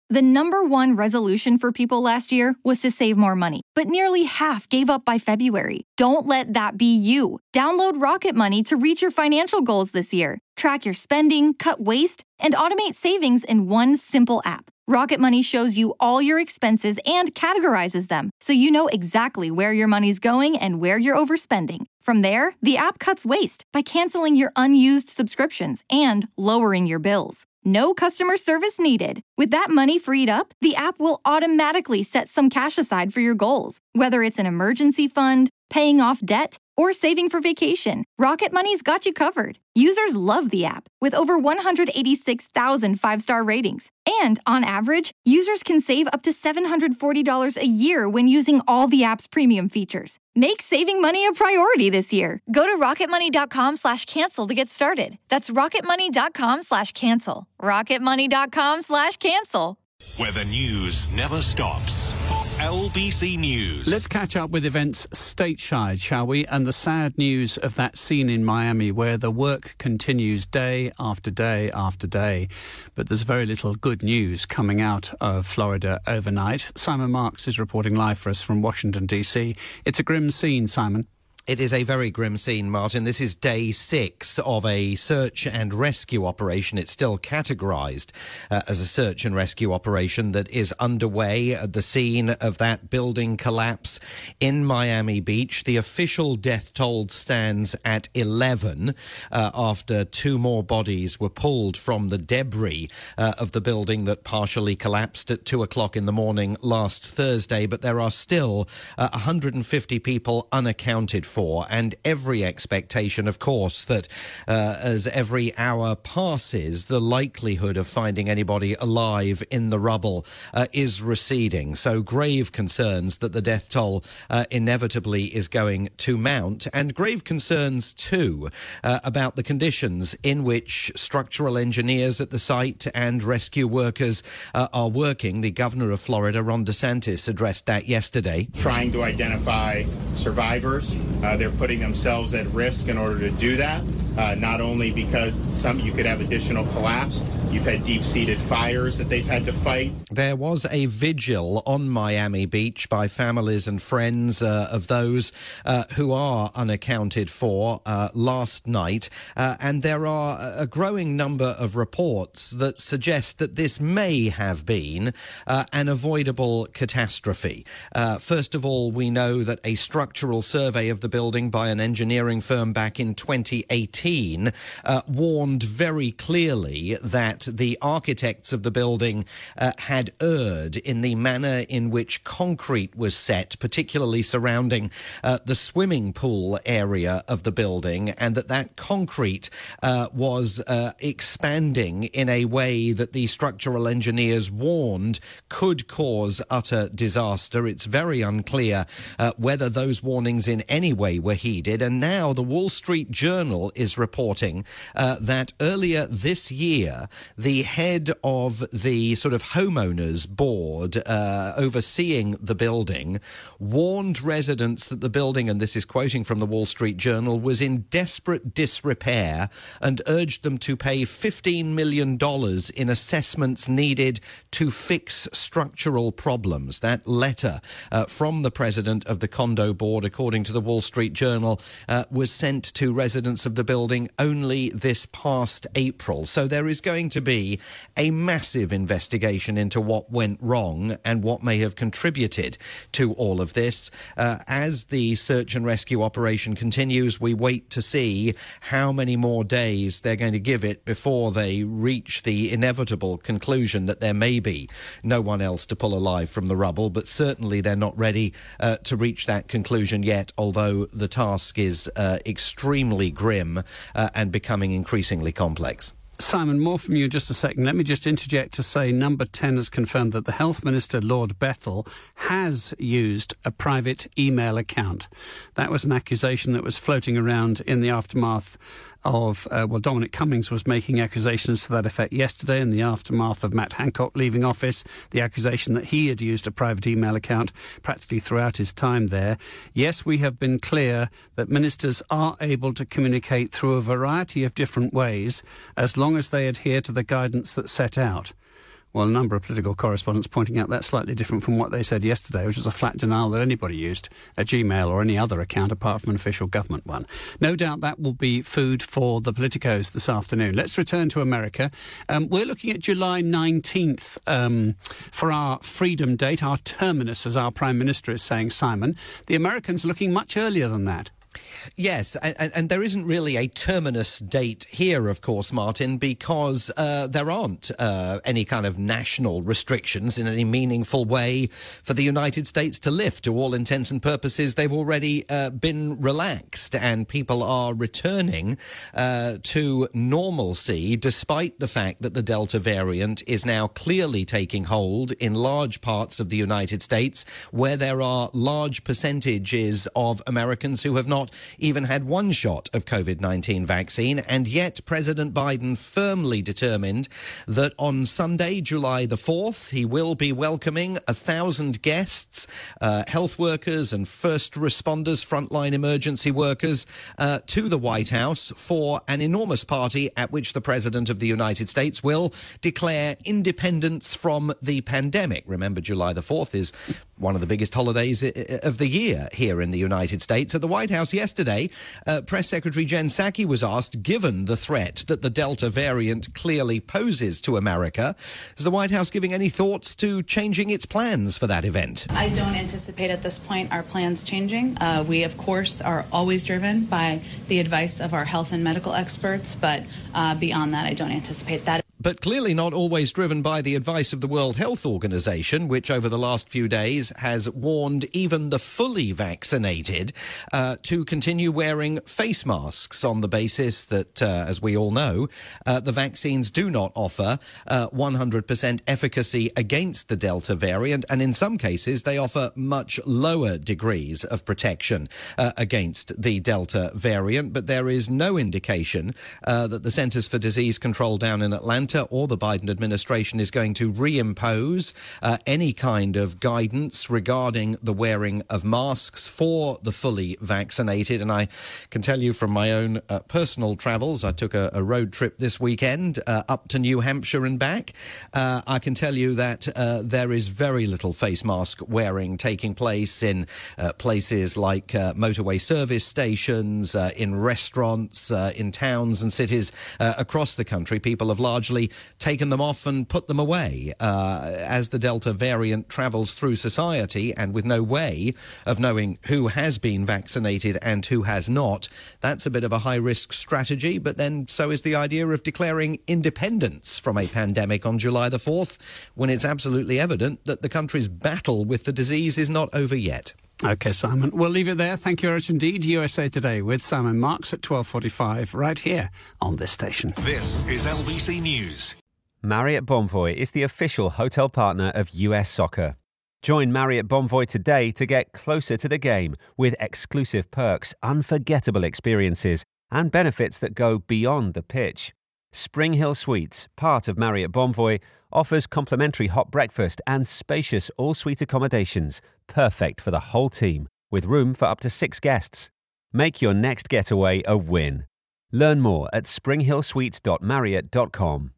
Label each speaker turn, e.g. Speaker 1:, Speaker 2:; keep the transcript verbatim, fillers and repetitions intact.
Speaker 1: The number one resolution for people last year was to save more money, but nearly half gave up by February. Don't let that be you. Download Rocket Money to reach your financial goals this year. Track your spending, cut waste, and automate savings in one simple app. Rocket Money shows you all your expenses and categorizes them, so you know exactly where your money's going and where you're overspending. From there, the app cuts waste by canceling your unused subscriptions and lowering your bills. No customer service needed. With that money freed up, the app will automatically set some cash aside for your goals, whether it's an emergency fund, paying off debt, or saving for vacation. Rocket Money's got you covered. Users love the app, with over one hundred eighty-six thousand five-star ratings. And on average, users can save up to seven hundred forty dollars a year when using all the app's premium features. Make saving money a priority this year. Go to rocketmoney.com slash cancel to get started. That's rocketmoney.com slash cancel. rocketmoney.com slash cancel.
Speaker 2: Where the news never stops. L B C News.
Speaker 3: Let's catch up with events stateside, shall we? And the sad news of that scene in Miami where the work continues day after day after day. But there's very little good news coming out of Florida overnight. Simon Marks is reporting live for us from Washington, D C. It's a grim scene, Simon.
Speaker 4: It is a very grim scene, Martin. This is day six of a search and rescue operation. It's still categorised uh, as a search and rescue operation that is underway at the scene of that building collapse in Miami Beach. The official death toll stands at eleven uh, after two more bodies were pulled from the debris uh, of the building that partially collapsed at two o'clock in the morning last Thursday. But there are still uh, one hundred fifty people unaccounted for. And every expectation, of course, that uh, as every hour passes, the likelihood of finding anybody alive in the rubble uh, is receding. So grave concerns that the death toll uh, inevitably is going to mount, and grave concerns, too, uh, about the conditions in which structural engineers at the site and rescue workers uh, are working. The governor of Florida, Ron DeSantis, addressed that yesterday.
Speaker 5: Trying to identify survivors. Uh, they're putting themselves at risk in order to do that, uh, not only because some you could have additional collapse. You've had deep-seated fires that they've had to fight.
Speaker 4: There was a vigil on Miami Beach by families and friends uh, of those uh, who are unaccounted for uh, last night. Uh, and there are a growing number of reports that suggest that this may have been uh, an avoidable catastrophe. Uh, first of all, we know that a structural survey of the building by an engineering firm back in twenty eighteen uh, warned very clearly that the architects of the building uh, had erred in the manner in which concrete was set, particularly surrounding uh, the swimming pool area of the building, and that that concrete uh, was uh, expanding in a way that the structural engineers warned could cause utter disaster. It's very unclear uh, whether those warnings in any way were heeded, and now the Wall Street Journal is reporting uh, that earlier this year, the head of the sort of homeowners board uh, overseeing the building warned residents that the building, and this is quoting from the Wall Street Journal, was in desperate disrepair and urged them to pay fifteen million dollars in assessments needed to fix structural problems. That letter uh, from the president of the condo board, according to the Wall Street Journal, uh, was sent to residents of the building only this past April. So there is going to be a massive investigation into what went wrong and what may have contributed to all of this. Uh, as the search and rescue operation continues, we wait to see how many more days they're going to give it before they reach the inevitable conclusion that there may be no one else to pull alive from the rubble. But certainly they're not ready uh, to reach that conclusion yet, although the task is uh, extremely grim uh, and becoming increasingly complex.
Speaker 3: Simon, more from you in just a second. Let me just interject to say Number ten has confirmed that the Health Minister, Lord Bethell, has used a private email account. That was an accusation that was floating around in the aftermath of, uh, well, Dominic Cummings was making accusations to that effect yesterday in the aftermath of Matt Hancock leaving office, the accusation that he had used a private email account practically throughout his time there. Yes, we have been clear that ministers are able to communicate through a variety of different ways as long as they adhere to the guidance that's set out. Well, a number of political correspondents pointing out that's slightly different from what they said yesterday, which was a flat denial that anybody used a Gmail or any other account apart from an official government one. No doubt that will be food for the politicos this afternoon. Let's return to America. Um, we're looking at July nineteenth um, for our Freedom Date, our terminus, as our Prime Minister is saying, Simon. The Americans are looking much earlier than that.
Speaker 4: Yes, and, and there isn't really a terminus date here, of course, Martin, because uh, there aren't uh, any kind of national restrictions in any meaningful way for the United States to lift. To all intents and purposes, they've already uh, been relaxed, and people are returning uh, to normalcy, despite the fact that the Delta variant is now clearly taking hold in large parts of the United States, where there are large percentages of Americans who have not even had one shot of COVID nineteen vaccine, and yet President Biden firmly determined that on Sunday, July the fourth, he will be welcoming a thousand guests, uh, health workers and first responders, frontline emergency workers, uh, to the White House for an enormous party at which the President of the United States will declare independence from the pandemic. Remember, July the fourth is one of the biggest holidays of the year here in the United States. At the White House yesterday, uh, Press Secretary Jen Psaki was asked, given the threat that the Delta variant clearly poses to America, is the White House giving any thoughts to changing its plans for that event?
Speaker 6: I don't anticipate at this point our plans changing. Uh, we, of course, are always driven by the advice of our health and medical experts, but uh, beyond that, I don't anticipate that.
Speaker 4: But clearly not always driven by the advice of the World Health Organization, which over the last few days has warned even the fully vaccinated uh, to continue wearing face masks on the basis that, uh, as we all know, uh, the vaccines do not offer uh, one hundred percent efficacy against the Delta variant, and in some cases they offer much lower degrees of protection uh, against the Delta variant. But there is no indication uh, that the Centers for Disease Control down in Atlanta or the Biden administration is going to reimpose uh, any kind of guidance regarding the wearing of masks for the fully vaccinated. And I can tell you from my own uh, personal travels, I took a, a road trip this weekend uh, up to New Hampshire and back. Uh, I can tell you that uh, there is very little face mask wearing taking place in uh, places like uh, motorway service stations, uh, in restaurants, uh, in towns and cities uh, across the country. People have largely taken them off and put them away uh, as the Delta variant travels through society, and with no way of knowing who has been vaccinated and who has not. That's a bit of a high-risk strategy, but then so is the idea of declaring independence from a pandemic on July the fourth, when it's absolutely evident that the country's battle with the disease is not over yet.
Speaker 3: OK, Simon, we'll leave it there. Thank you very much indeed. U S A Today with Simon Marks at twelve forty-five right here on this station.
Speaker 2: This is L B C News.
Speaker 7: Marriott Bonvoy is the official hotel partner of U S Soccer. Join Marriott Bonvoy today to get closer to the game with exclusive perks, unforgettable experiences and benefits that go beyond the pitch. Spring Hill Suites, part of Marriott Bonvoy, offers complimentary hot breakfast and spacious all-suite accommodations, perfect for the whole team, with room for up to six guests. Make your next getaway a win. Learn more at spring hill suites dot marriott dot com.